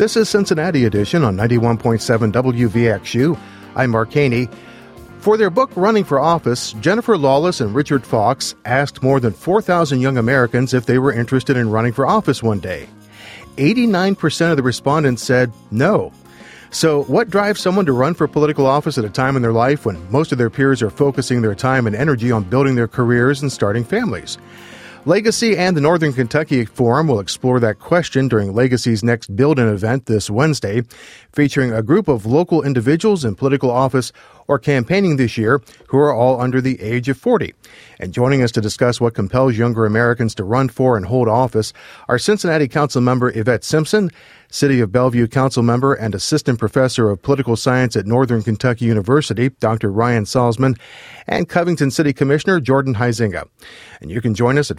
This is Cincinnati Edition on 91.7 WVXU. I'm Mark Haney. For their book, Running for Office, Jennifer Lawless and Richard Fox asked more than 4,000 young Americans if they were interested in running for office one day. 89% of the respondents said no. So what drives someone to run for political office at a time in their life when most of their peers are focusing their time and energy on building their careers and starting families? Legacy and the Northern Kentucky Forum will explore that question during Legacy's next Build-In event this Wednesday, featuring a group of local individuals in political office or campaigning this year who are all under the age of 40. And joining us to discuss what compels younger Americans to run for and hold office are Cincinnati Council Member Yvette Simpson, City of Bellevue Council Member and Assistant Professor of Political Science at Northern Kentucky University, Dr. Ryan Salzman, and Covington City Commissioner Jordan Huizenga. And you can join us at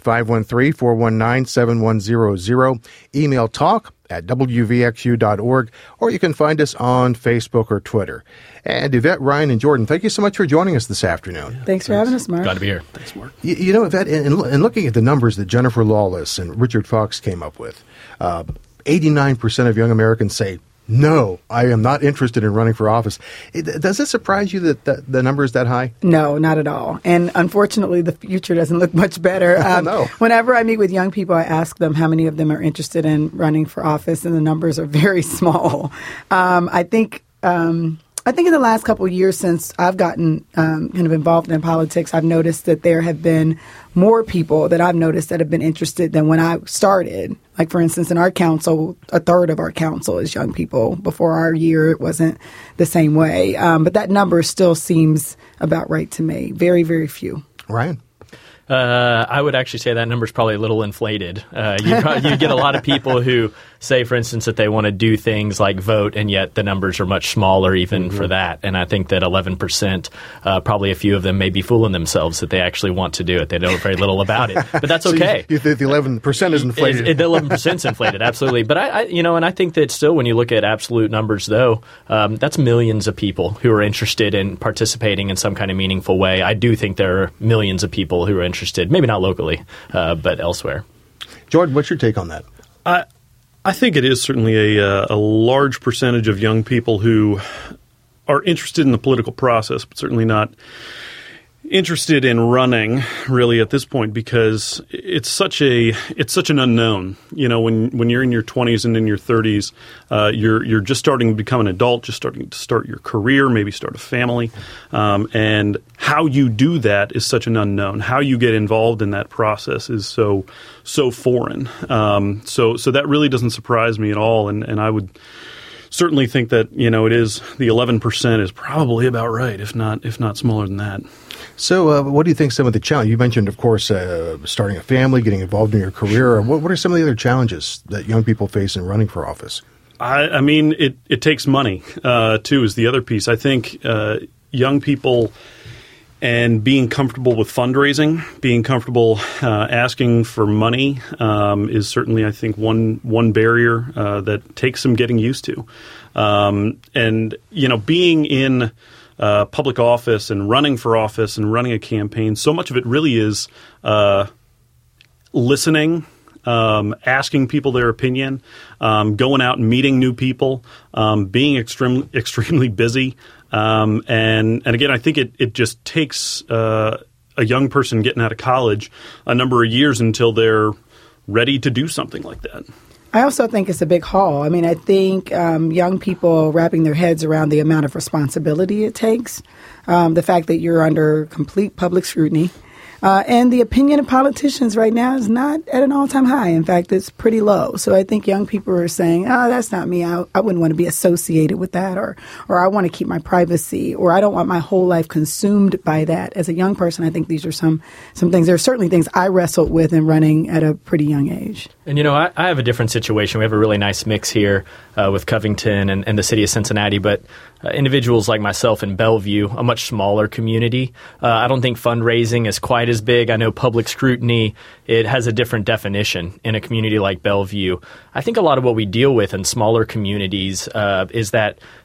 513-419-7100, email talk@wvxu.org, or you can find us on Facebook or Twitter. And Yvette, Ryan, and Jordan, thank you so much for joining us this afternoon. Thanks for having us, Mark. Glad to be here. Thanks, Mark. You know, Yvette, in looking at the numbers that Jennifer Lawless and Richard Fox came up with, 89% of young Americans say, no, I am not interested in running for office. Does it surprise you that the number is that high? No, not at all. And unfortunately, the future doesn't look much better. No. Whenever I meet with young people, I ask them how many of them are interested in running for office, and the numbers are very small. I think in the last couple of years since I've gotten kind of involved in politics, I've noticed that there have been more people that I've noticed that have been interested than when I started. Like, for instance, in our council, a third of our council is young people. Before our year, it wasn't the same way. But that number still seems about right to me. Very, very few. Ryan? I would actually say that number is probably a little inflated. You get a lot of people who say, for instance, that they want to do things like vote, and yet the numbers are much smaller even for that. And I think that 11%, probably a few of them may be fooling themselves that they actually want to do it. They know very little about it. But that's okay. So the 11% is inflated. The 11% is inflated, absolutely. But I think that still when you look at absolute numbers, though, that's millions of people who are interested in participating in some kind of meaningful way. I do think there are millions of people who are interested, maybe not locally, but elsewhere. Jordan, what's your take on that? I think it is certainly a large percentage of young people who are interested in the political process, but certainly not interested in running really at this point, because it's such an unknown. You know, when you're in your 20s and in your 30s, you're just starting to become an adult, just starting to start your career, maybe start a family, and how you do that is such an unknown. How you get involved in that process is so foreign. So that really doesn't surprise me at all, and I would certainly think that, you know, it is the 11% is probably about right, if not smaller than that. So what do you think some of the challenges? You mentioned, of course, starting a family, getting involved in your career. What are some of the other challenges that young people face in running for office? I mean, it takes money, too, is the other piece. I think young people and being comfortable with fundraising, being comfortable asking for money is certainly, I think, one barrier that takes some getting used to. And, you know, being in public office and running for office and running a campaign, so much of it really is listening, asking people their opinion, going out and meeting new people, being extremely busy. And again, I think it just takes a young person getting out of college a number of years until they're ready to do something like that. I also think it's a big haul. I mean, I think young people wrapping their heads around the amount of responsibility it takes, the fact that you're under complete public scrutiny, and the opinion of politicians right now is not at an all-time high. In fact, it's pretty low. So I think young people are saying, oh, that's not me. I wouldn't want to be associated with that, or I want to keep my privacy, or I don't want my whole life consumed by that. As a young person, I think these are some things. There are certainly things I wrestled with in running at a pretty young age. And, you know, I have a different situation. We have a really nice mix here with Covington and the city of Cincinnati, but individuals like myself in Bellevue, a much smaller community, I don't think fundraising is quite as big. I know public scrutiny, it has a different definition in a community like Bellevue. I think a lot of what we deal with in smaller communities is that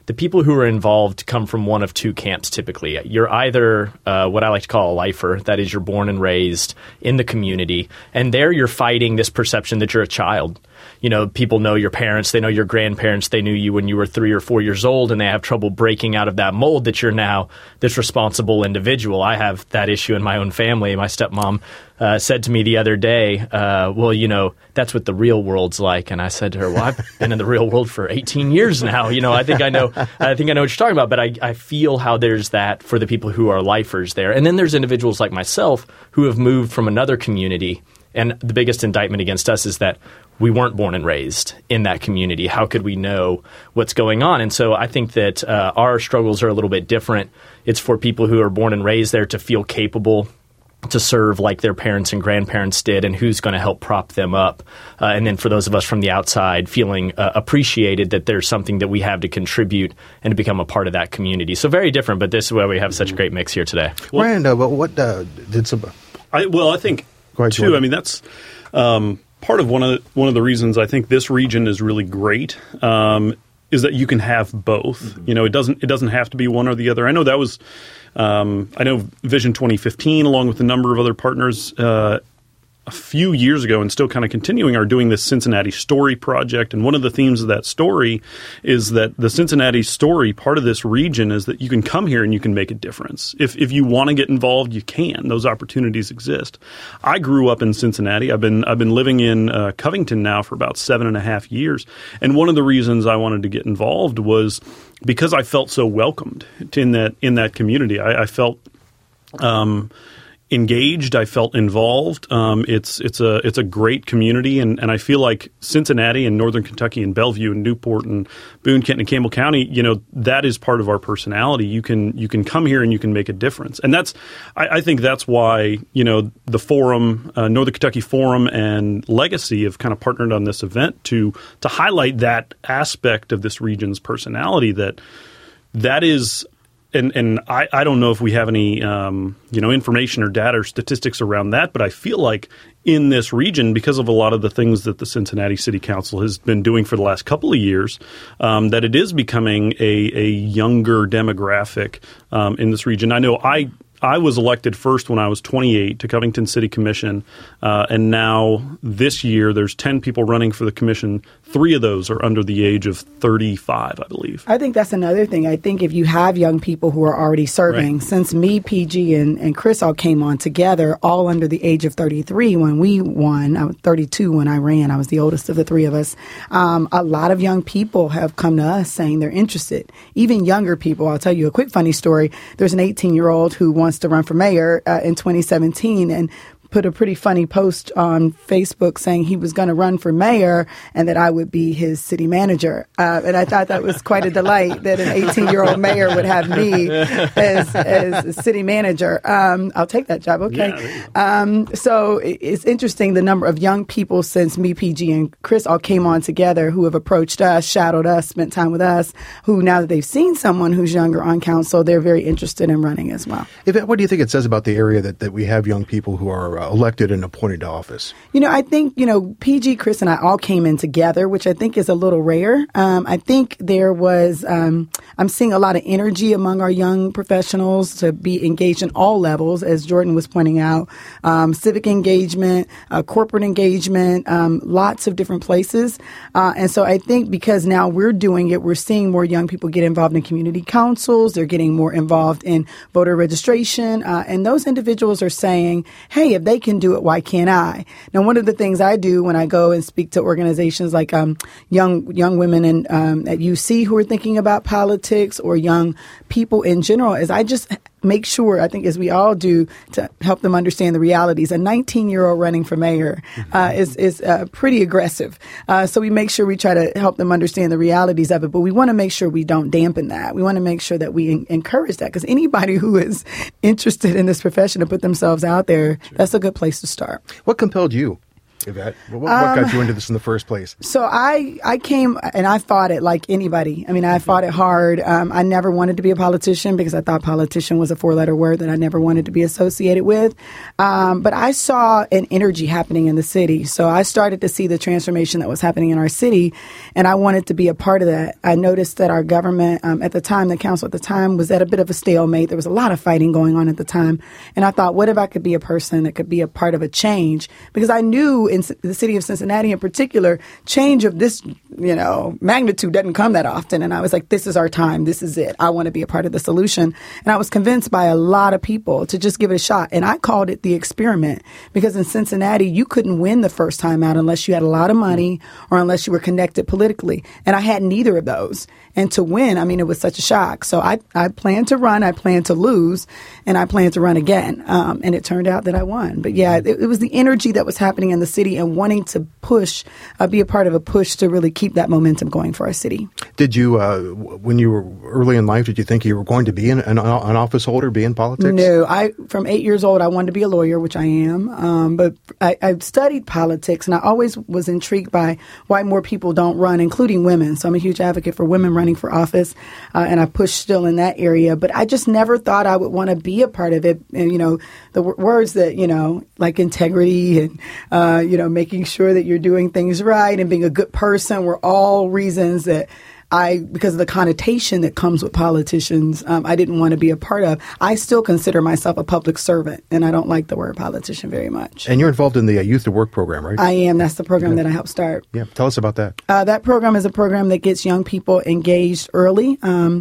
the people who are involved come from one of two camps typically. You're either what I like to call a lifer, that is, you're born and raised in the community, and there you're fighting this perception that you're a child. You know, people know your parents, they know your grandparents, they knew you when you were 3 or 4 years old, and they have trouble breaking out of that mold that you're now this responsible individual. I have that issue in my own family. My stepmom said to me the other day, well, you know, that's what the real world's like. And I said to her, well, I've been in the real world for 18 years now. You know, I think I know what you're talking about, but I feel how there's that for the people who are lifers there. And then there's individuals like myself who have moved from another community. And the biggest indictment against us is that we weren't born and raised in that community. How could we know what's going on? And so I think that our struggles are a little bit different. It's for people who are born and raised there to feel capable to serve like their parents and grandparents did, and who's going to help prop them up. And then for those of us from the outside, feeling appreciated that there's something that we have to contribute and to become a part of that community. So very different, but this is why we have such a great mix here today. Well, Rand, what did some... I think, ahead, too, Jordan. I mean, that's part of one of the reasons I think this region is really great, is that you can have both. Mm-hmm. You know, it doesn't have to be one or the other. I know that was... I know Vision 2015, along with a number of other partners, a few years ago, and still kind of continuing, are doing this Cincinnati Story Project. And one of the themes of that story is that the Cincinnati story, part of this region, is that you can come here and you can make a difference. If you want to get involved, you can. Those opportunities exist. I grew up in Cincinnati. I've been living in Covington now for about 7.5 years. And one of the reasons I wanted to get involved was because I felt so welcomed in that community. I felt engaged. I felt involved. It's a great community, and I feel like Cincinnati and Northern Kentucky and Bellevue and Newport and Boone, Kenton, and Campbell County, you know, that is part of our personality. You can come here and you can make a difference, and I think that's why, you know, the Forum, Northern Kentucky Forum, and Legacy have kind of partnered on this event to highlight that aspect of this region's personality. That is. And I don't know if we have any information or data or statistics around that, but I feel like in this region, because of a lot of the things that the Cincinnati City Council has been doing for the last couple of years, that it is becoming a younger demographic in this region. I know I was elected first when I was 28 to Covington City Commission, and now this year there's 10 people running for the commission. 3 of those are under the age of 35, I believe. I think that's another thing. I think if you have young people who are already serving, right. Since me, PG, and Chris all came on together, all under the age of 33 when we won. I was 32 when I ran. I was the oldest of the 3 of us. A lot of young people have come to us saying they're interested. Even younger people. I'll tell you a quick funny story. There's an 18-year-old who wants to run for mayor in 2017 and put a pretty funny post on Facebook saying he was going to run for mayor and that I would be his city manager. And I thought that was quite a delight that an 18-year-old mayor would have me as a city manager. I'll take that job. Okay. Yeah. So it's interesting the number of young people since me, PG, and Chris all came on together who have approached us, shadowed us, spent time with us, who now that they've seen someone who's younger on council, they're very interested in running as well. Yvette, what do you think it says about the area that we have young people who are elected and appointed to office? You know, I think, PG, Chris, and I all came in together, which I think is a little rare. I think there was, I'm seeing a lot of energy among our young professionals to be engaged in all levels, as Jordan was pointing out, civic engagement, corporate engagement, lots of different places. And so I think because now we're doing it, we're seeing more young people get involved in community councils. They're getting more involved in voter registration. And those individuals are saying, hey, if they can do it, why can't I? Now, one of the things I do when I go and speak to organizations like young women at UC who are thinking about politics or young people in general is I just make sure, I think as we all do, to help them understand the realities. A 19-year-old running for mayor is pretty aggressive. So we make sure we try to help them understand the realities of it. But we want to make sure we don't dampen that. We want to make sure that we encourage that. Because anybody who is interested in this profession to put themselves out there, that's a good place to start. What compelled you Yvette, what got you into this in the first place? So I came and I fought it like anybody. I mean, I fought it hard. I never wanted to be a politician because I thought politician was a 4-letter word that I never wanted to be associated with. But I saw an energy happening in the city. So I started to see the transformation that was happening in our city, and I wanted to be a part of that. I noticed that our government at the time, the council at the time, was at a bit of a stalemate. There was a lot of fighting going on at the time. And I thought, what if I could be a person that could be a part of a change? Because I knew in the city of Cincinnati in particular, change of this, magnitude doesn't come that often. And I was like, this is our time. This is it. I want to be a part of the solution. And I was convinced by a lot of people to just give it a shot. And I called it the experiment because in Cincinnati, you couldn't win the first time out unless you had a lot of money or unless you were connected politically. And I had neither of those. And to win, I mean, it was such a shock. So I planned to run, I planned to lose, and I planned to run again. And it turned out that I won. But yeah, it was the energy that was happening in the city and wanting to push, be a part of a push to really keep that momentum going for our city. Did you, when you were early in life, did you think you were going to be an office holder, be in politics? No, from 8 years old, I wanted to be a lawyer, which I am. But I studied politics, and I always was intrigued by why more people don't run, including women. So I'm a huge advocate for women running for office, and I push still in that area. But I just never thought I would want to be a part of it. And, the words that, like integrity and, making sure that you're doing things right and being a good person were all reasons that because of the connotation that comes with politicians, I didn't want to be a part of. I still consider myself a public servant, and I don't like the word politician very much. And you're involved in the Youth to Work program, right? I am. That's the program that I helped start. Yeah. Tell us about that. That program is a program that gets young people engaged early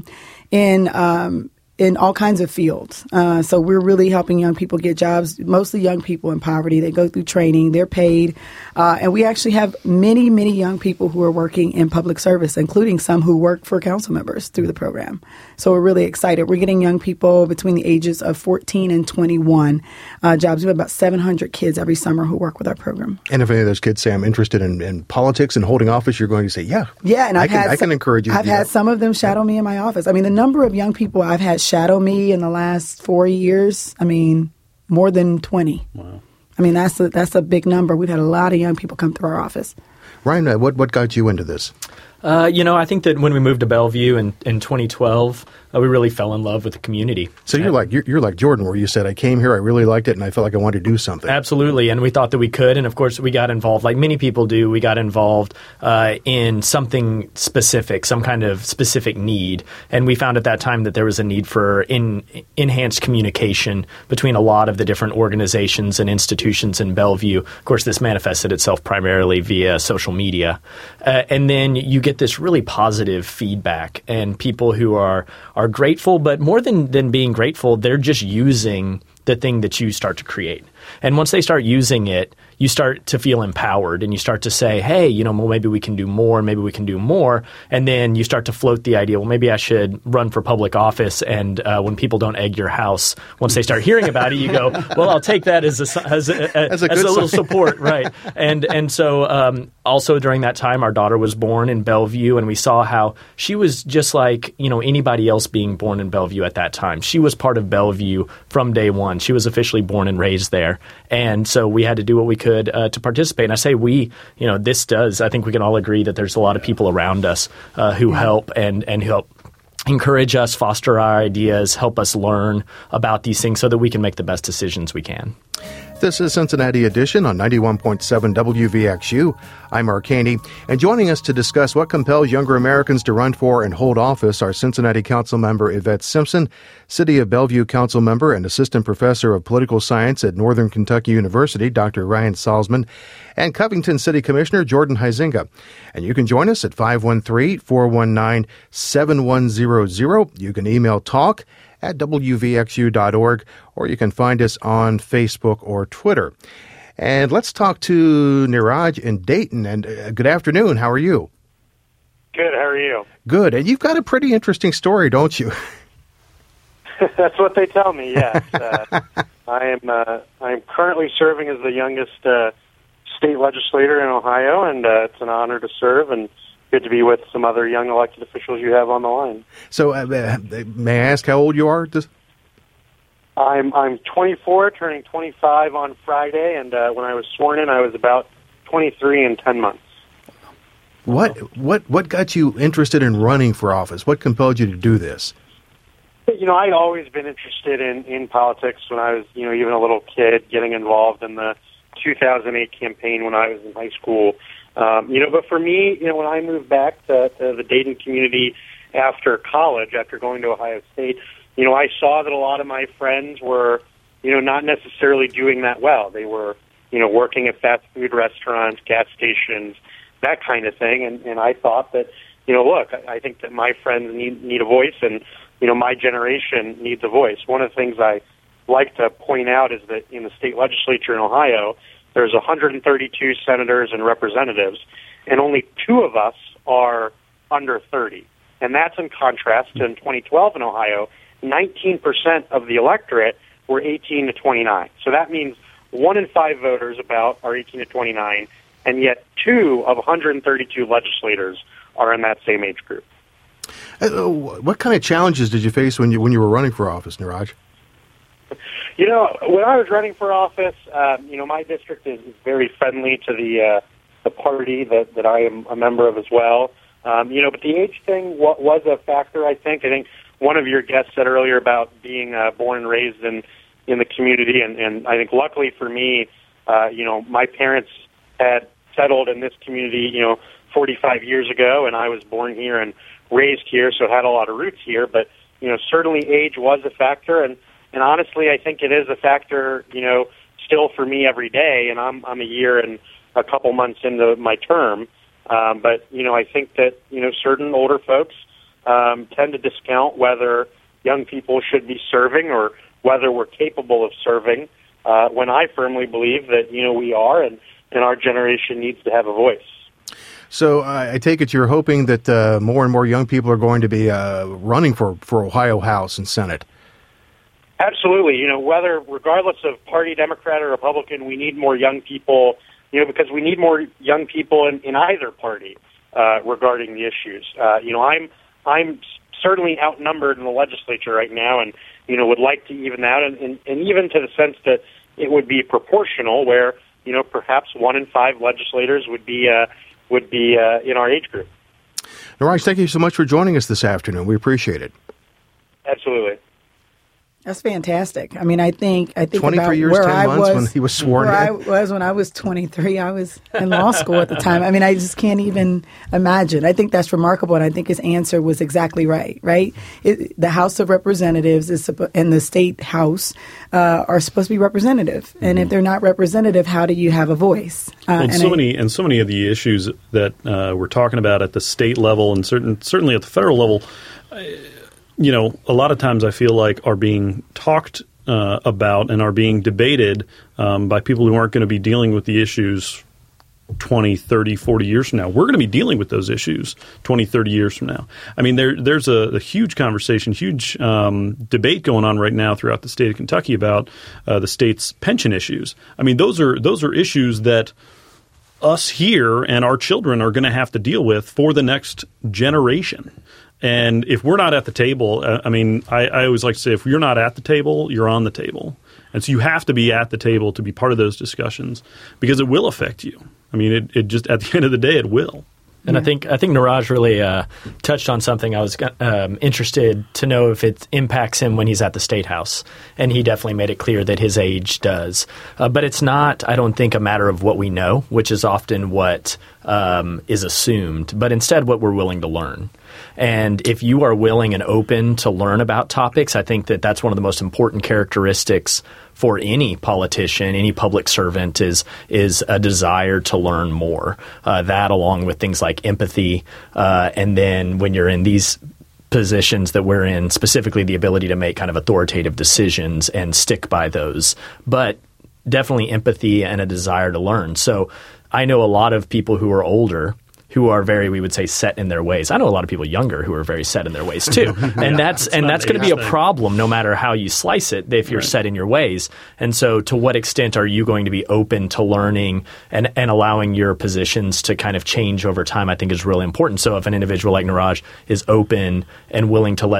in all kinds of fields. So we're really helping young people get jobs, mostly young people in poverty. They go through training, they're paid. And we actually have many, many young people who are working in public service, including some who work for council members through the program. So we're really excited. We're getting young people between the ages of 14 and 21 jobs. We have about 700 kids every summer who work with our program. And if any of those kids say, I'm interested in politics and holding office, you're going to say, yeah. Yeah, and I can encourage you. I've had some of them shadow me in my office. I mean, the number of young people I've had shadow me in the last 4 years, more than 20. Wow. That's a big number. We've had a lot of young people come through our office. Ryan, what got you into this? I think that when we moved to Bellevue in 2012, we really fell in love with the community. So you're like Jordan, where you said, I came here, I really liked it, and I felt like I wanted to do something. Absolutely, and we thought that we could, and of course we got involved, like many people do. We got involved in something specific, some kind of specific need, and we found at that time that there was a need for enhanced communication between a lot of the different organizations and institutions in Bellevue. Of course, this manifested itself primarily via social media, and then you get this really positive feedback, and people who are grateful, but more than being grateful, they're just using the thing that you start to create. And once they start using it, you start to feel empowered and you start to say, hey, maybe we can do more and maybe we can do more. And then you start to float the idea, well, maybe I should run for public office. And when people don't egg your house, once they start hearing about it, you go, well, I'll take that as a little support. Right. And so also during that time, our daughter was born in Bellevue, and we saw how she was just like, anybody else being born in Bellevue at that time. She was part of Bellevue from day one. She was officially born and raised there. And so we had to do what we could to participate. And I say we, I think we can all agree that there's a lot of people around us who help and help encourage us, foster our ideas, help us learn about these things so that we can make the best decisions we can. This is Cincinnati Edition on 91.7 WVXU. I'm Mark Haney, and joining us to discuss what compels younger Americans to run for and hold office are Cincinnati Council Member Yvette Simpson, City of Bellevue Council Member and Assistant Professor of Political Science at Northern Kentucky University, Dr. Ryan Salzman, and Covington City Commissioner Jordan Huizenga. And you can join us at 513-419-7100. You can email talk at wvxu.org, or you can find us on Facebook or Twitter. And let's talk to Niraj in Dayton. And good afternoon. How are you? Good. How are you? Good. And you've got a pretty interesting story, don't you? That's what they tell me, yes. I am currently serving as the youngest state legislator in Ohio, and it's an honor to serve, and good to be with some other young elected officials you have on the line. So may I ask how old you are? I'm 24, turning 25 on Friday, and when I was sworn in, I was about 23 in 10 months. What got you interested in running for office? What compelled you to do this? I'd always been interested in politics when I was, even a little kid, getting involved in the 2008 campaign when I was in high school. But for me, when I moved back to the Dayton community after college, after going to Ohio State, I saw that a lot of my friends were, not necessarily doing that well. They were, working at fast food restaurants, gas stations, that kind of thing. And I thought that, look, I think that my friends need a voice, and, my generation needs a voice. One of the things I like to point out is that in the state legislature in Ohio, there's 132 senators and representatives, and only 2 of us are under 30. And that's in contrast to in 2012 in Ohio, 19% of the electorate were 18 to 29. So that means 1 in 5 voters are 18 to 29, and yet 2 of 132 legislators are in that same age group. What kind of challenges did you face when you were running for office, Neeraj? When I was running for office, my district is very friendly to the party that I am a member of as well. But the age thing was a factor, I think. I think one of your guests said earlier about being born and raised in the community, and I think luckily for me, my parents had settled in this community, 45 years ago, and I was born here and raised here, so had a lot of roots here. But, certainly age was a factor, and honestly, I think it is a factor, still for me every day, and I'm a year and a couple months into my term. But, I think that, certain older folks tend to discount whether young people should be serving or whether we're capable of serving, when I firmly believe that, we are, and our generation needs to have a voice. So I take it you're hoping that more and more young people are going to be running for Ohio House and Senate. Absolutely. Regardless of party, Democrat or Republican, we need more young people, because we need more young people in either party regarding the issues. I'm certainly outnumbered in the legislature right now, and, would like to even out, and even to the sense that it would be proportional where, perhaps 1 in 5 legislators would be in our age group. Neeraj, thank you so much for joining us this afternoon. We appreciate it. Absolutely. That's fantastic. I mean, I think 23 about years, where 10 I months was when he was sworn in. I was when I was 23. I was in law school at the time. I mean, I just can't even imagine. I think that's remarkable, and I think his answer was exactly right. Right? The House of Representatives and the State House are supposed to be representative, and if they're not representative, how do you have a voice? So many of the issues that we're talking about at the state level and certainly at the federal level. A lot of times I feel like are being talked about and are being debated by people who aren't going to be dealing with the issues 20, 30, 40 years from now. We're going to be dealing with those issues 20, 30 years from now. I mean, there's a huge conversation, huge debate going on right now throughout the state of Kentucky about the state's pension issues. I mean, those are issues that us here and our children are going to have to deal with for the next generation. And if we're not at the table, I always like to say if you're not at the table, you're on the table. And so you have to be at the table to be part of those discussions because it will affect you. I mean, it just at the end of the day, it will. And I think Neeraj really touched on something I was interested to know if it impacts him when he's at the State House. And he definitely made it clear that his age does. But it's not, I don't think, a matter of what we know, which is often what is assumed, but instead what we're willing to learn. And if you are willing and open to learn about topics, I think that that's one of the most important characteristics for any politician, any public servant is a desire to learn more. That along with things like empathy, and then when you're in these positions that we're in, specifically the ability to make kind of authoritative decisions and stick by those. But definitely empathy and a desire to learn. So I know a lot of people who are older who are very, we would say, set in their ways. I know a lot of people younger who are very set in their ways too, and that's going to be a problem no matter how you slice it if you're set in your ways. And so, to what extent are you going to be open to learning and allowing your positions to kind of change over time? I think is really important. So, if an individual like Neeraj is open and willing to let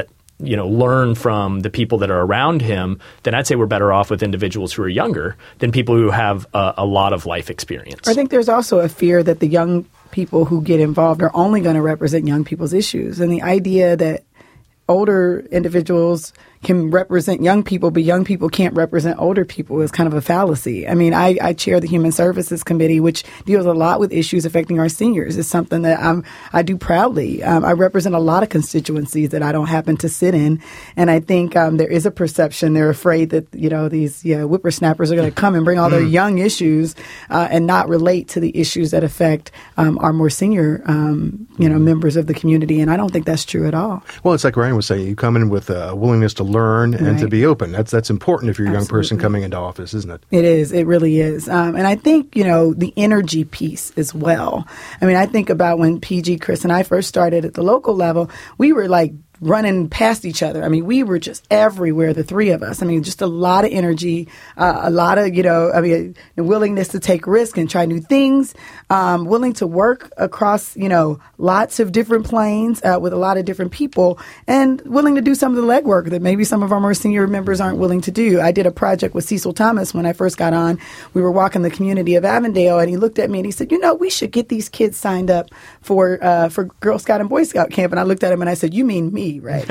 learn from the people that are around him, then I'd say we're better off with individuals who are younger than people who have a lot of life experience. I think there's also a fear that the young people who get involved are only going to represent young people's issues. And the idea that older individuals can represent young people, but young people can't represent older people is kind of a fallacy. I mean, I chair the Human Services Committee, which deals a lot with issues affecting our seniors. It's something that I do proudly. I represent a lot of constituencies that I don't happen to sit in. And I think there is a perception. They're afraid that, these whippersnappers are going to come and bring all their young issues and not relate to the issues that affect our more senior, members of the community. And I don't think that's true at all. Well, it's like Ryan was saying, you come in with a willingness to learn and to be open. That's important if you're a young person coming into office, isn't it? It is. It really is. And I think, the energy piece as well. I mean, I think about when PG, Chris, and I first started at the local level, we were like running past each other. I mean, we were just everywhere, the three of us. I mean, just a lot of energy, a lot of, the willingness to take risks and try new things, willing to work across, lots of different planes with a lot of different people, and willing to do some of the legwork that maybe some of our more senior members aren't willing to do. I did a project with Cecil Thomas when I first got on. We were walking the community of Avondale, and he looked at me and he said, we should get these kids signed up for Girl Scout and Boy Scout camp. And I looked at him and I said, you mean me? Right.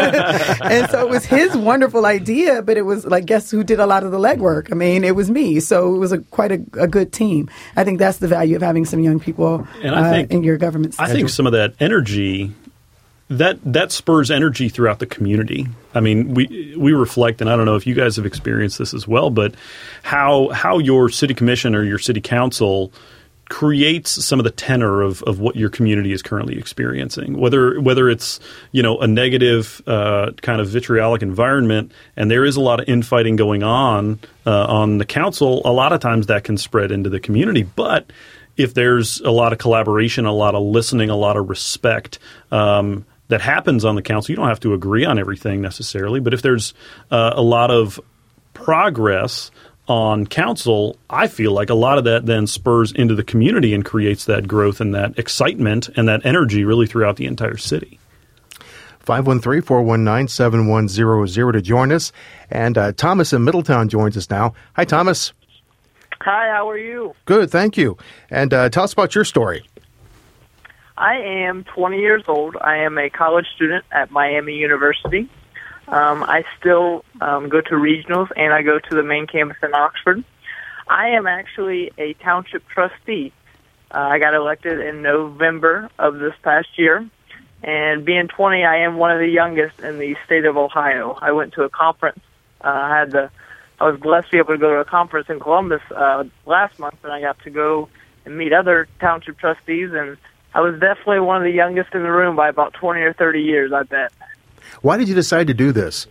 And so it was his wonderful idea, but it was like, guess who did a lot of the legwork? I mean, it was me. So it was quite a good team. I think that's the value of having some young people in your government schedule. I think some of that energy, that spurs energy throughout the community. I mean, we reflect, and I don't know if you guys have experienced this as well, but how your city commission or your city council creates some of the tenor of what your community is currently experiencing, whether it's a negative kind of vitriolic environment, and there is a lot of infighting going on the council. A lot of times that can spread into the community, but if there's a lot of collaboration, a lot of listening, a lot of respect that happens on the council, you don't have to agree on everything necessarily, but if there's a lot of progress on council, I feel like a lot of that then spurs into the community and creates that growth and that excitement and that energy really throughout the entire city. 513-419-7100 to join us. And Thomas in Middletown joins us now. Hi, Thomas. Hi, how are you? Good, thank you. And tell us about your story. I am 20 years old. I am a college student at Miami University. I still go to regionals, and I go to the main campus in Oxford. I am actually a township trustee. I got elected in November of this past year, and being 20, I am one of the youngest in the state of Ohio. I went to a conference. I was blessed to be able to go to a conference in Columbus last month, and I got to go and meet other township trustees, and I was definitely one of the youngest in the room by about 20 or 30 years, I bet. Why did you decide to do this?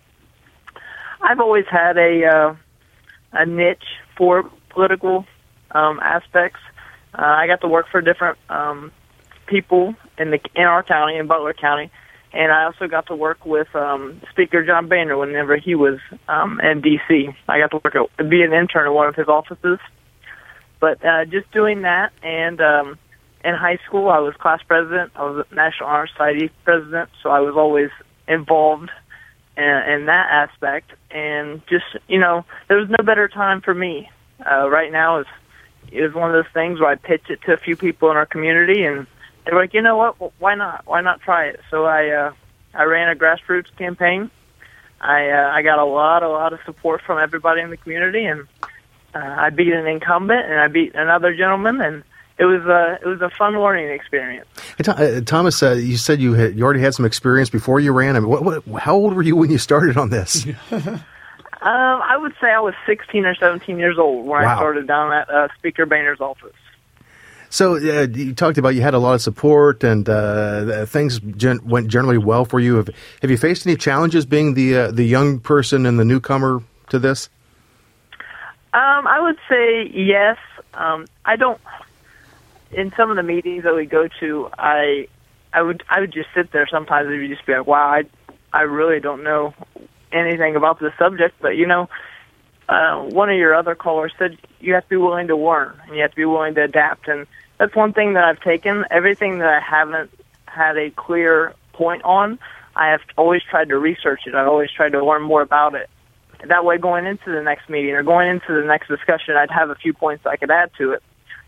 I've always had a niche for political aspects. I got to work for different people in our county, in Butler County, and I also got to work with Speaker John Boehner whenever he was in D.C. I got to be an intern in one of his offices. But just doing that, and in high school, I was class president. I was National Honor Society president, so I was always involved in that aspect. And just, there was no better time for me. Right now is one of those things where I pitch it to a few people in our community, and they're like, you know what, well, why not? Why not try it? So I ran a grassroots campaign. I got a lot of support from everybody in the community, and I beat an incumbent, and I beat another gentleman, and it was a fun learning experience. Hey, Thomas, you said you already had some experience before you ran. I mean, how old were you when you started on this? I would say I was 16 or 17 years old when I started down at Speaker Boehner's office. So you talked about you had a lot of support and things went generally well for you. Have you faced any challenges being the young person and the newcomer to this? I would say yes. I don't. In some of the meetings that we go to, I would just sit there sometimes and just be like, wow, I really don't know anything about this subject. But, one of your other callers said you have to be willing to learn and you have to be willing to adapt. And that's one thing that I've taken. Everything that I haven't had a clear point on, I have always tried to research it. I've always tried to learn more about it. That way, going into the next meeting or going into the next discussion, I'd have a few points I could add to it.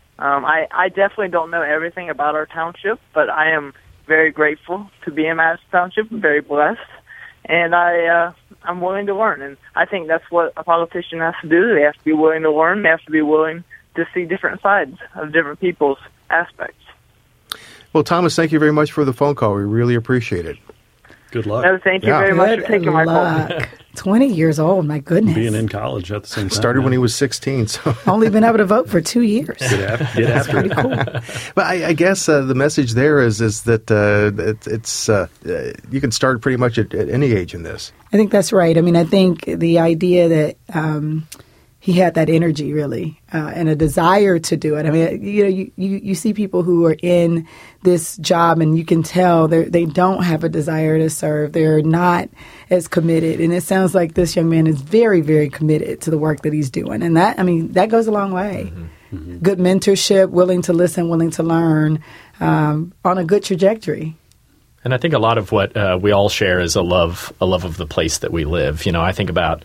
I definitely don't know everything about our township, but I am very grateful to be in Madison Township. I'm very blessed, and I'm willing to learn. And I think that's what a politician has to do. They have to be willing to learn. They have to be willing to see different sides of different people's aspects. Well, Thomas, thank you very much for the phone call. We really appreciate it. Good luck. No, thank you very much for taking my call. 20 years old, my goodness. Being in college at the same time. Started when he was 16. So Only been able to vote for 2 years. Get after That's it. pretty cool. But I guess the message there is that it's you can start pretty much at any age in this. I think that's right. I mean, I think the idea that he had that energy, really, and a desire to do it. I mean, you see people who are in this job, and you can tell they don't have a desire to serve. They're not as committed, and it sounds like this young man is very, very committed to the work that he's doing, and that goes a long way. Mm-hmm. Good mentorship, willing to listen, willing to learn, on a good trajectory. And I think a lot of what we all share is a love of the place that we live. I think about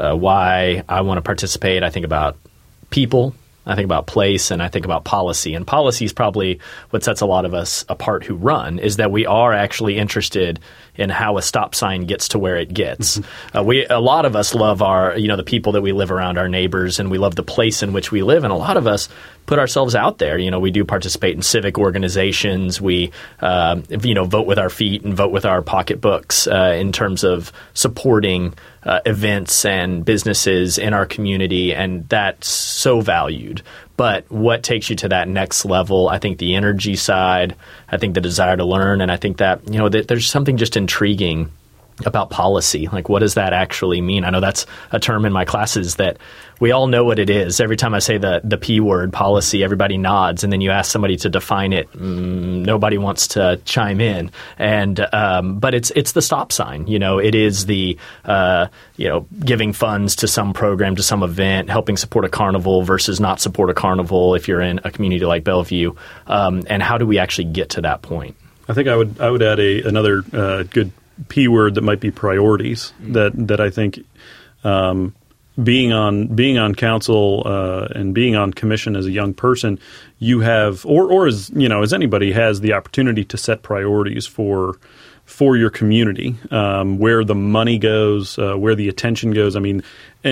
why I want to participate. I think about people. I think about place, and I think about policy. And policy is probably what sets a lot of us apart who run, is that we are actually interested in how a stop sign gets to where it gets. A lot of us love the people that we live around, our neighbors, and we love the place in which we live. And a lot of us put ourselves out there. We do participate in civic organizations. We, vote with our feet and vote with our pocketbooks in terms of supporting events and businesses in our community, and that's so valued. But what takes you to that next level? I think the energy side, I think the desire to learn, and I think that, that there's something just intriguing about policy. Like, what does that actually mean? I know that's a term in my classes that we all know what it is. Every time I say the P word, policy, everybody nods, and then you ask somebody to define it, nobody wants to chime in. And but it's the stop sign. It is the giving funds to some program, to some event, helping support a carnival versus not support a carnival if you're in a community like Bellevue. And how do we actually get to that point? I think I would add another good P word that might be priorities. That I think being on council and being on commission as a young person, you have or as anybody has the opportunity to set priorities for your community, where the money goes, where the attention goes. I mean,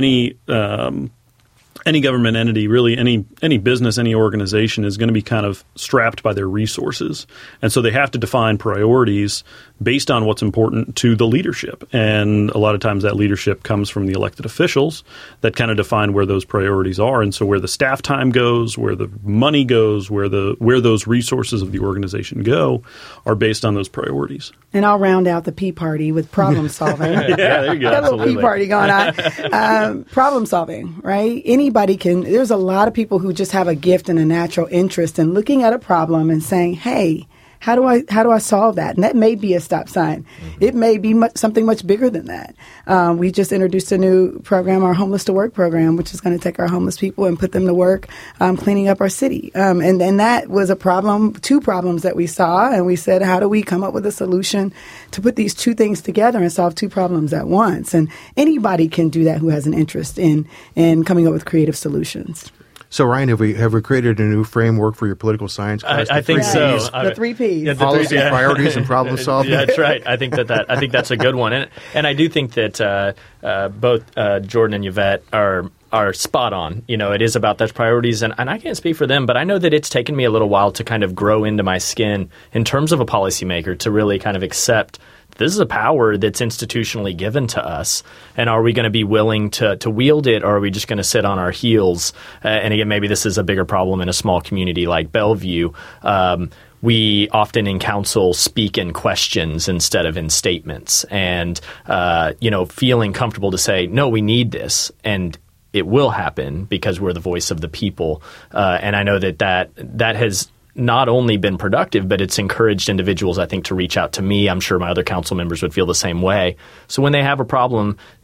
any government entity, really any business, any organization is going to be kind of strapped by their resources. And so they have to define priorities based on what's important to the leadership. And a lot of times that leadership comes from the elected officials that kind of define where those priorities are. And so where the staff time goes, where the money goes, where those resources of the organization go are based on those priorities. And I'll round out the P party with problem solving. Yeah, there you go. Got a little P party going on. Problem solving, right? Anybody can. There's a lot of people who just have a gift and a natural interest in looking at a problem and saying, hey, how do I solve that? And that may be a stop sign. Mm-hmm. It may be something much bigger than that. We just introduced a new program, our Homeless to Work program, which is going to take our homeless people and put them to work cleaning up our city. And that was a problem, two problems that we saw. And we said, how do we come up with a solution to put these two things together and solve two problems at once? And anybody can do that who has an interest in coming up with creative solutions. So, Ryan, have we created a new framework for your political science class? I think so. The 3 Ps. Yeah, policy, priorities, and problem solving. Yeah, that's right. I think that's a good one, and I do think that both Jordan and Yvette are spot on. It is about those priorities, and I can't speak for them, but I know that it's taken me a little while to kind of grow into my skin in terms of a policymaker to really kind of accept this is a power that's institutionally given to us, and are we going to be willing to wield it, or are we just going to sit on our heels? And again, maybe this is a bigger problem in a small community like Bellevue. We often in council speak in questions instead of in statements, and feeling comfortable to say, no, we need this, and it will happen because we're the voice of the people. And I know that has not only been productive, but it's encouraged individuals, I think, to reach out to me. I'm sure my other council members would feel the same way. So when they have a problem,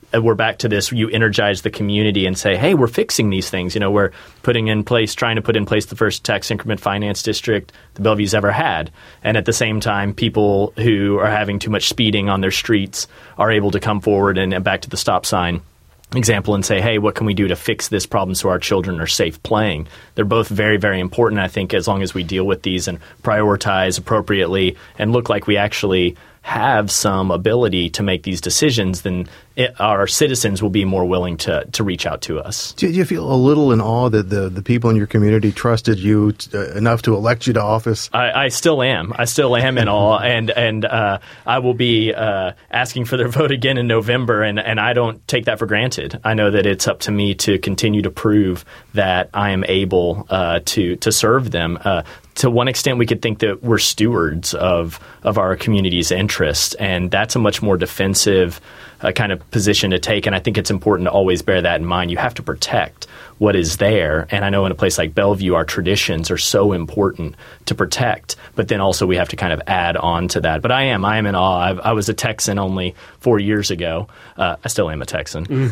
we're back to this, you energize the community and say, hey, we're fixing these things. We're trying to put in place the first tax increment finance district the Bellevue's ever had. And at the same time, people who are having too much speeding on their streets are able to come forward and back to the stop sign example and say, hey, what can we do to fix this problem so our children are safe playing? They're both very, very important, I think, as long as we deal with these and prioritize appropriately and look like we actually have some ability to make these decisions, then our citizens will be more willing to reach out to us. Do you feel a little in awe that the people in your community trusted you enough to elect you to office? I still am. I still am in awe, and I will be asking for their vote again in November, and I don't take that for granted. I know that it's up to me to continue to prove that I am able to serve them. To one extent, we could think that we're stewards of our community's interests, and that's a much more defensive kind of position to take. And I think it's important to always bear that in mind. You have to protect what is there. And I know in a place like Bellevue, our traditions are so important to protect, but then also we have to kind of add on to that. But I am in awe. I was a Texan only 4 years ago. I still am a Texan,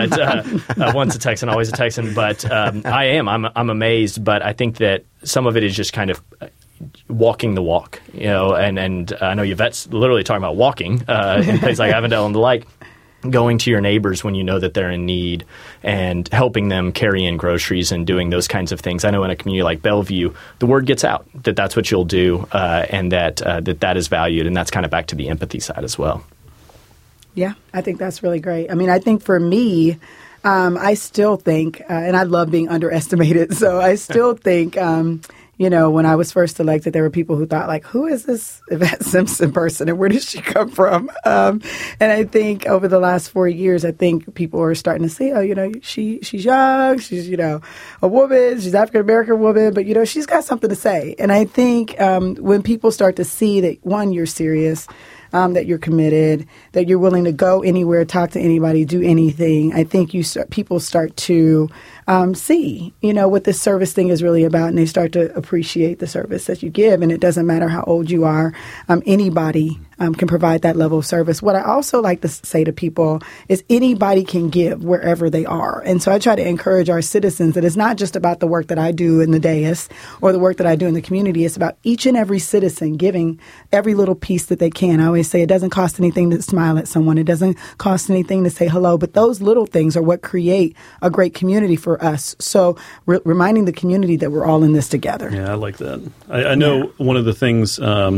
but once a Texan, always a Texan. But I'm amazed. But I think that some of it is just kind of walking the walk, and I know Yvette's literally talking about walking in places like Avondale and the like, going to your neighbors when you know that they're in need and helping them carry in groceries and doing those kinds of things. I know in a community like Bellevue, the word gets out that that's what you'll do, and that is valued, and that's kind of back to the empathy side as well. Yeah, I think that's really great. I mean, I think for me, I still think, and I love being underestimated, so I still think, when I was first elected, there were people who thought, like, who is this Yvette Simpson person and where did she come from? And I think over the last 4 years, I think people are starting to see, she's young, she's, a woman, she's African-American woman, but, she's got something to say. And I think when people start to see that, one, you're serious, that you're committed, that you're willing to go anywhere, talk to anybody, do anything, I think people start to see, what this service thing is really about, and they start to appreciate the service that you give. And it doesn't matter how old you are. Anybody can provide that level of service. What I also like to say to people is anybody can give wherever they are. And so I try to encourage our citizens that it's not just about the work that I do in the dais or the work that I do in the community. It's about each and every citizen giving every little piece that they can. I always say it doesn't cost anything to smile at someone. It doesn't cost anything to say hello. But those little things are what create a great community for us. So reminding the community that we're all in this together. Yeah, I like that. I know one of the things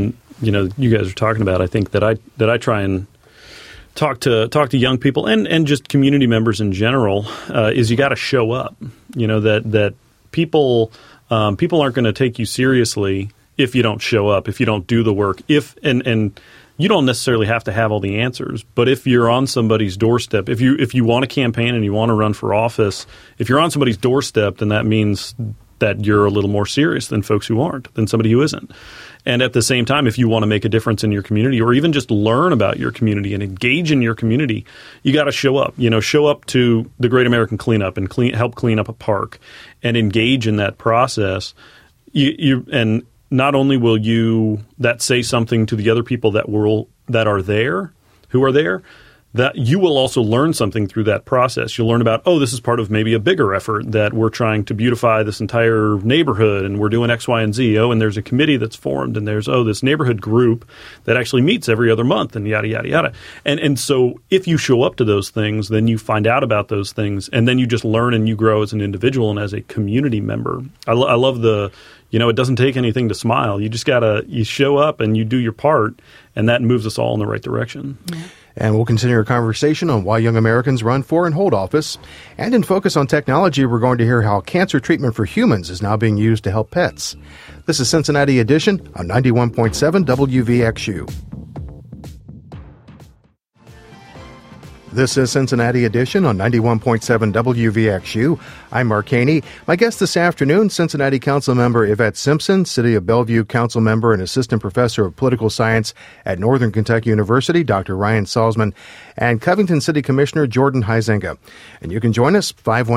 you guys are talking about, I think that I try and talk to young people and just community members in general is you got to show up. That people aren't going to take you seriously if you don't show up, if you don't do the work, and you don't necessarily have to have all the answers, but if you're on somebody's doorstep, if you want to campaign and you want to run for office, if you're on somebody's doorstep, then that means that you're a little more serious than folks who aren't, than somebody who isn't. And at the same time, if you want to make a difference in your community or even just learn about your community and engage in your community, you got to show up. Show up to the Great American Cleanup and help clean up a park and engage in that process. And not only will that say something to the other people that are there, who are there, that you will also learn something through that process. You'll learn about, this is part of maybe a bigger effort that we're trying to beautify this entire neighborhood and we're doing X, Y, and Z. And there's a committee that's formed and there's, this neighborhood group that actually meets every other month and yada, yada, yada. And so if you show up to those things, then you find out about those things and then you just learn and you grow as an individual and as a community member. I love it doesn't take anything to smile. You just you show up and you do your part, and that moves us all in the right direction. Yeah. And we'll continue our conversation on why young Americans run for and hold office. And in Focus on Technology, we're going to hear how cancer treatment for humans is now being used to help pets. This is Cincinnati Edition on 91.7 WVXU. This is Cincinnati Edition on 91.7 WVXU. I'm Mark Haney. My guest this afternoon, Cincinnati Councilmember Yvette Simpson, City of Bellevue Councilmember and Assistant Professor of Political Science at Northern Kentucky University, Dr. Ryan Salzman, and Covington City Commissioner Jordan Huizenga. And you can join us,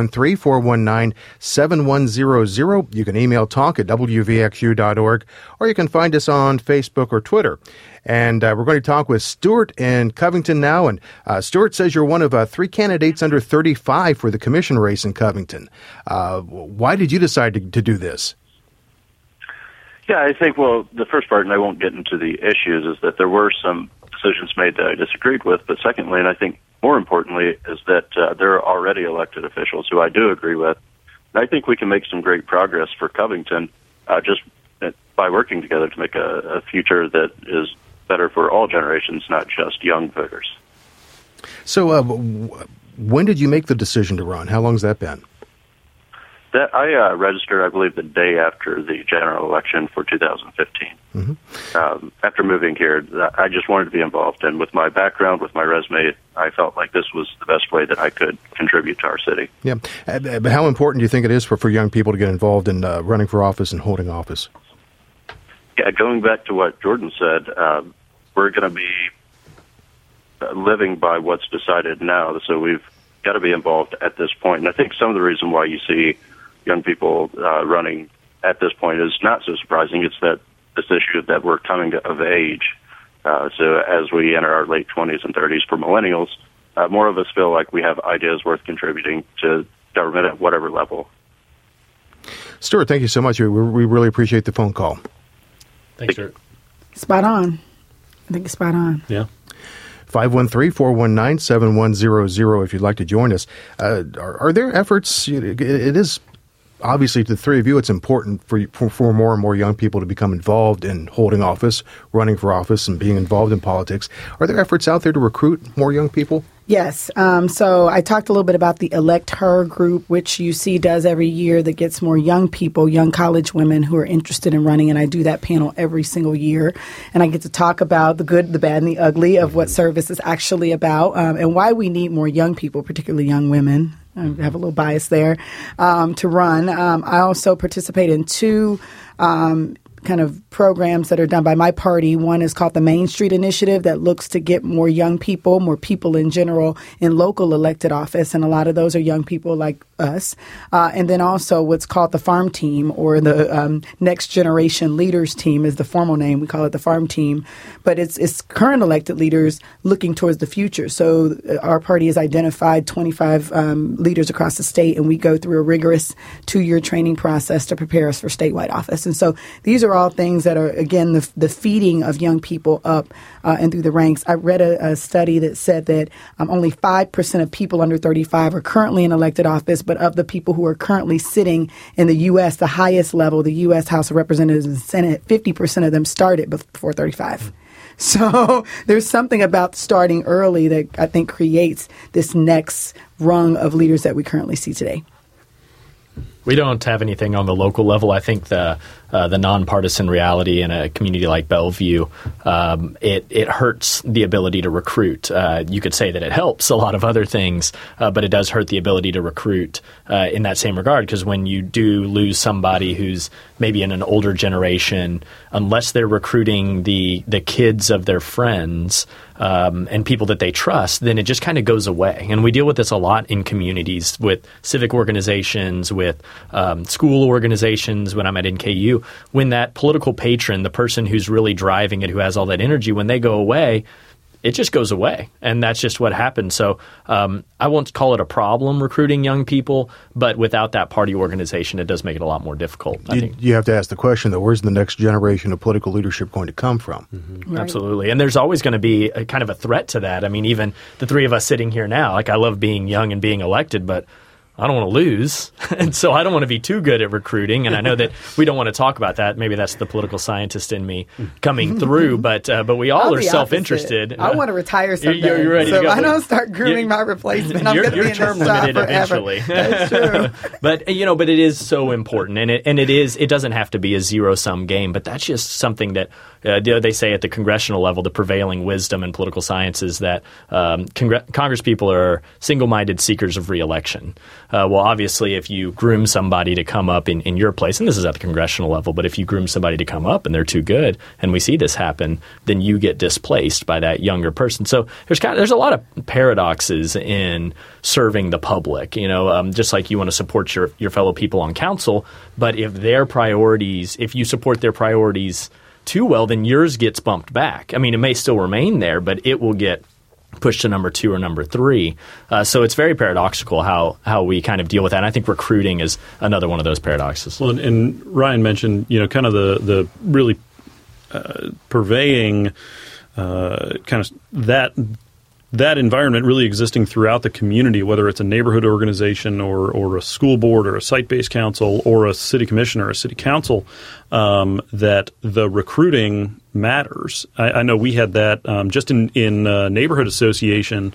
513-419-7100. You can email talk@wvxu.org, or you can find us on Facebook or Twitter. And we're going to talk with Stuart in Covington now. And Stuart says you're one of 3 candidates under 35 for the commission race in Covington. Why did you decide to do this? Yeah, I think, well, the first part, and I won't get into the issues, is that there were some decisions made that I disagreed with. But secondly, and I think more importantly, is that there are already elected officials who I do agree with. And I think we can make some great progress for Covington just by working together to make a future that is better for all generations, not just young voters. So when did you make the decision to run? How long has that been? That I registered, I believe, the day after the general election for 2015. Mm-hmm. After moving here, I just wanted to be involved. And with my background, with my resume, I felt like this was the best way that I could contribute to our city. Yeah. How important do you think it is for young people to get involved in running for office and holding office? Yeah, going back to what Jordan said, we're going to be living by what's decided now. So we've got to be involved at this point. And I think some of the reason why you see young people running at this point is not so surprising. It's that this issue that we're coming of age. So as we enter our late 20s and 30s for millennials, more of us feel like we have ideas worth contributing to government at whatever level. Stuart, thank you so much. We really appreciate the phone call. Thanks, Stuart. Spot on. I think it's spot on. Yeah. 513-419-7100 if you'd like to join us. Are there efforts? It is obviously to the three of you, it's important for more and more young people to become involved in holding office, running for office, and being involved in politics. Are there efforts out there to recruit more young people? Yes. So I talked a little bit about the Elect Her group, which UC does every year, that gets more young people, young college women who are interested in running. And I do that panel every single year. And I get to talk about the good, the bad, and the ugly of what service is actually about and why we need more young people, particularly young women. I have a little bias there, to run. I also participate in 2 kind of programs that are done by my party. One is called the Main Street Initiative that looks to get more young people, more people in general, in local elected office. And a lot of those are young people like us. And then also what's called the Farm Team, or the Next Generation Leaders Team is the formal name. We call it the Farm Team. But it's current elected leaders looking towards the future. So our party has identified 25 leaders across the state, and we go through a rigorous 2-year training process to prepare us for statewide office. And so these are all things that are, again, the feeding of young people up and through the ranks. I read a study that said that only 5% of people under 35 are currently in elected office, but of the people who are currently sitting in the U.S., the highest level, the U.S. House of Representatives and Senate, 50% of them started before 35. So there's something about starting early that I think creates this next rung of leaders that we currently see today. We don't have anything on the local level. I think the nonpartisan reality in a community like Bellevue, it hurts the ability to recruit. You could say that it helps a lot of other things, but it does hurt the ability to recruit in that same regard, because when you do lose somebody who's maybe in an older generation, unless they're recruiting the kids of their friends and people that they trust, then it just kind of goes away. And we deal with this a lot in communities with civic organizations, with school organizations. When I'm at NKU, when that political patron, the person who's really driving it, who has all that energy, when they go away, it just goes away. And that's just what happens. So I won't call it a problem recruiting young people, but without that party organization, it does make it a lot more difficult. I think. You have to ask the question, though, where's the next generation of political leadership going to come from? Mm-hmm. Right. Absolutely. And there's always going to be a kind of a threat to that. I mean, even the three of us sitting here now, like, I love being young and being elected, but I don't want to lose, and so I don't want to be too good at recruiting. And I know that we don't want to talk about that. Maybe that's the political scientist in me coming through. But we all are self-interested. I want to retire someday. You're ready to go. I don't start grooming my replacement. I'm going to be in term this job limited eventually. That's true. But but it is so important, and it doesn't have to be a zero-sum game. But that's just something that they say at the congressional level. The prevailing wisdom in political science is that Congress people are single-minded seekers of re-election. Well, obviously, if you groom somebody to come up in your place, and this is at the congressional level, but if you groom somebody to come up and they're too good, and we see this happen, then you get displaced by that younger person. So there's a lot of paradoxes in serving the public. Just like you want to support your fellow people on council, but if you support their priorities too well, then yours gets bumped back. I mean, it may still remain there, but it will get pushed to number 2 or number 3. So it's very paradoxical how we kind of deal with that. And I think recruiting is another one of those paradoxes. Well, and Ryan mentioned, kind of the really purveying kind of that environment really existing throughout the community, whether it's a neighborhood organization or a school board or a site-based council or a city commission or a city council, that the recruiting matters. I know we had that just in neighborhood association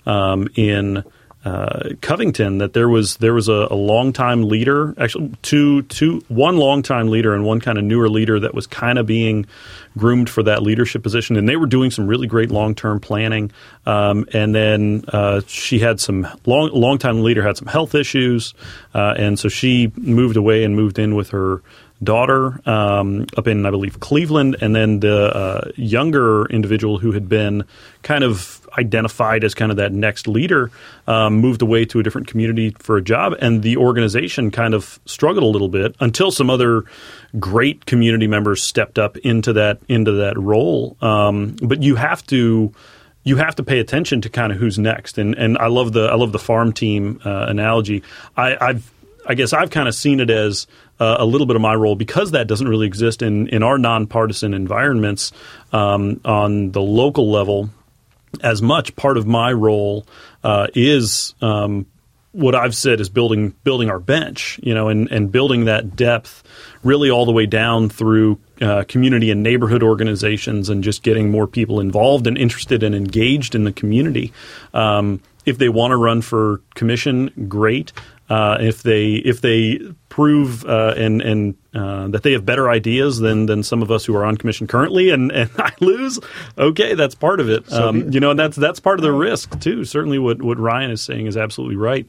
in Covington, that there was a longtime leader, actually one longtime leader and one kind of newer leader that was kind of being groomed for that leadership position, and they were doing some really great long-term planning. And then she had some longtime leader had some health issues, and so she moved away and moved in with her daughter up in, I believe, Cleveland, and then the younger individual who had been kind of identified as kind of that next leader moved away to a different community for a job, and the organization kind of struggled a little bit until some other great community members stepped up into that role. But you have to pay attention to kind of who's next, and I love the farm team analogy. I guess I've kind of seen it as a little bit of my role, because that doesn't really exist in our nonpartisan environments on the local level as much. Part of my role is what I've said is building our bench, and building that depth really all the way down through community and neighborhood organizations, and just getting more people involved and interested and engaged in the community. If they want to run for commission, great. If they prove and that they have better ideas than some of us who are on commission currently, and I lose, okay, that's part of it. And that's part of the risk too. Certainly, what Ryan is saying is absolutely right.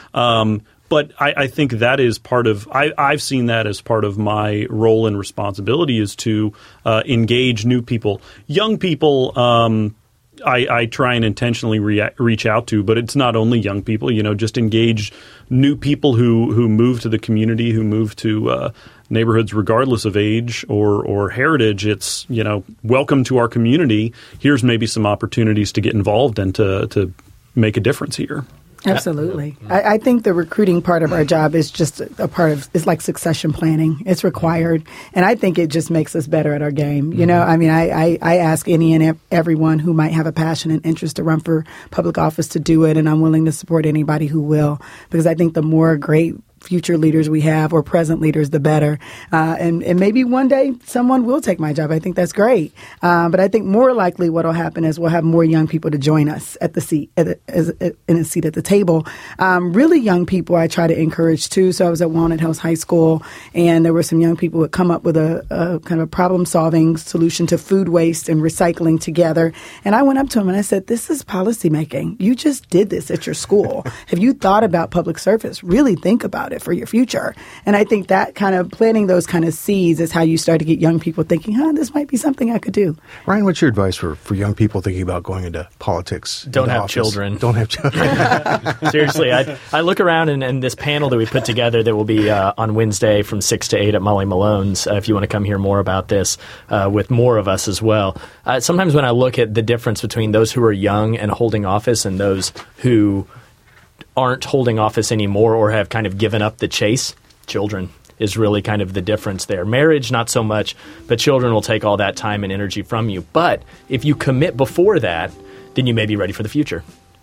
But I think that is part of I've seen that as part of my role and responsibility, is to engage new people, young people. I try and intentionally reach out to, but it's not only young people, just engage new people who move to the community, who move to neighborhoods regardless of age or heritage. It's, welcome to our community. Here's maybe some opportunities to get involved and to make a difference here. Absolutely. I think the recruiting part of our job is just a part of, it's like succession planning. It's required. And I think it just makes us better at our game. I mean, I ask any and everyone who might have a passion and interest to run for public office to do it. And I'm willing to support anybody who will, because I think the more great future leaders we have, or present leaders, the better. And maybe one day someone will take my job. I think that's great. But I think more likely what will happen is we'll have more young people to join us at the seat, in a seat at the table. Really young people I try to encourage too. So I was at Walnut Hills High School, and there were some young people who had come up with a kind of a problem-solving solution to food waste and recycling together. And I went up to them and I said, this is policymaking. You just did this at your school. Have you thought about public service? Really think about it for your future. And I think that kind of planting those kind of seeds is how you start to get young people thinking, this might be something I could do. Ryan, what's your advice for young people thinking about going into politics? Don't have children. Don't have children. Seriously, I look around and this panel that we put together that will be on Wednesday from 6 to 8 at Molly Malone's, if you want to come hear more about this with more of us as well. Sometimes when I look at the difference between those who are young and holding office and those who aren't holding office anymore or have kind of given up the chase, children is really kind of the difference there. Marriage, not so much, but children will take all that time and energy from you. But if you commit before that, then you may be ready for the future.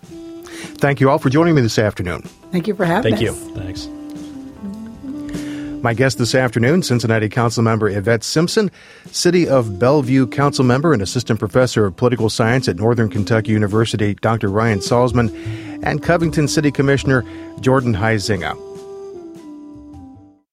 Thank you all for joining me this afternoon. Thank you for having us. Thank you. Thanks. My guest this afternoon, Cincinnati Councilmember Yvette Simpson, City of Bellevue Councilmember and Assistant Professor of Political Science at Northern Kentucky University, Dr. Ryan Salzman, and Covington City Commissioner Jordan Huizenga.